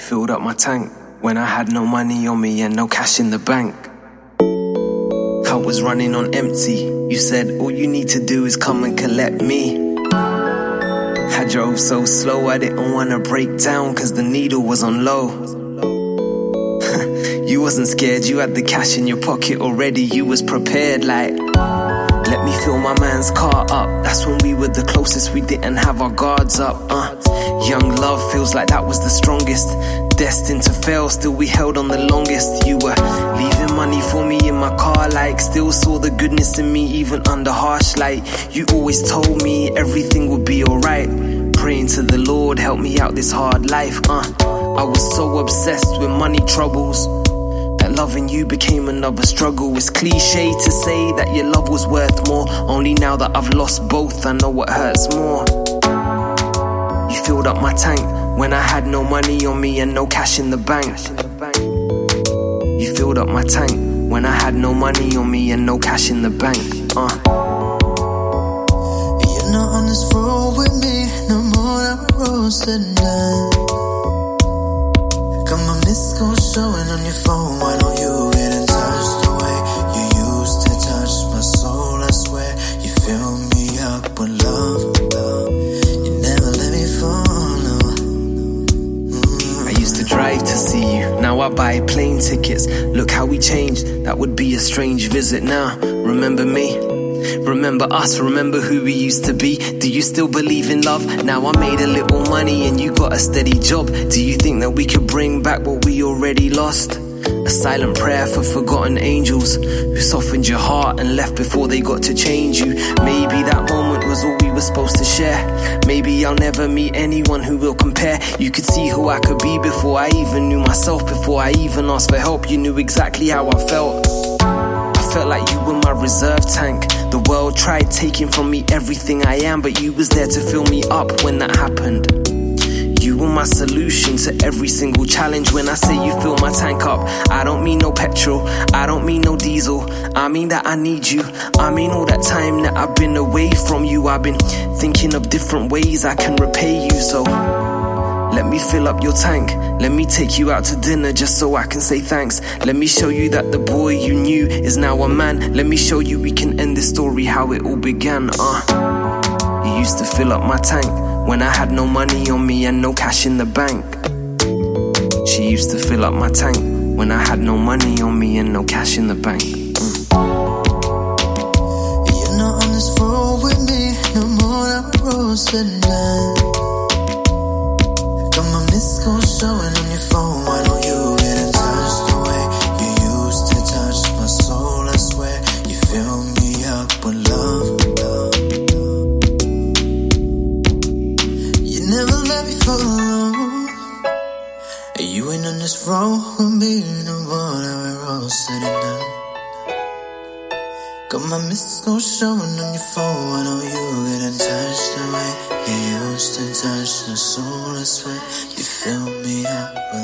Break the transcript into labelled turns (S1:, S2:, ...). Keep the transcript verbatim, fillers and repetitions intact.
S1: filled up my tank when I had no money on me and no cash in the bank. I was running on empty. You said all you need to do is come and collect me. I drove so slow I didn't wanna break down cause the needle was on low. You wasn't scared, you had the cash in your pocket already, you was prepared like, let me fill my man's car up. That's when we were the closest, we didn't have our guards up. uh. Young love feels like that was the strongest. Destined to fail, still we held on the longest. You were leaving money for me in my car, like still saw the goodness in me even under harsh light. You always told me everything would be alright. Praying to the Lord, help me out this hard life. uh. I was so obsessed with money troubles that loving you became another struggle. It's cliche to say that your love was worth more. Only now that I've lost both, I know what hurts more. You filled up my tank when I had no money on me and no cash in the bank. You filled up my tank when I had no money on me and no cash in the bank. uh.
S2: You're not on this road with me no more than we rose tonight. Got my missed call showing on your phone. Why don't you get in touch the way you used to touch my soul? I swear you fill me up with love. You never let me fall.
S1: I used to drive to see you, now I buy plane tickets. Look how we changed, that would be a strange visit now. Remember me? Remember us, remember who we used to be. Do you still believe in love? Now I made a little money and you got a steady job. Do you think that we could bring back what we already lost? A silent prayer for forgotten angels who softened your heart and left before they got to change you. Maybe that moment was all we were supposed to share. Maybe I'll never meet anyone who will compare. You could see who I could be before I even knew myself. Before I even asked for help, you knew exactly how I felt. Felt like you were my reserve tank. The world tried taking from me everything I am, but you was there to fill me up when that happened. You were my solution to every single challenge. When I say you fill my tank up, I don't mean no petrol, I don't mean no diesel, I mean that I need you. I mean all that time that I've been away from you, I've been thinking of different ways I can repay you. So let me fill up your tank. Let me take you out to dinner just so I can say thanks. Let me show you that the boy you knew is now a man. Let me show you we can end this story how it all began. Uh, you used to fill up my tank when I had no money on me and no cash in the bank. She used to fill up my tank when I had no money on me and no cash in the bank. Mm.
S2: You're not on this road with me no more than we rose tonight. Got my missed call showing on your phone. Why don't you get in touch the way you used to touch my soul? I swear you fill me up with love. You never let me fall alone. You ain't on this road with me no more than we're all sitting down. Got my missed call showing on your phone. Why don't you get in touch the way you used to touch my soul? I swear you fill me up with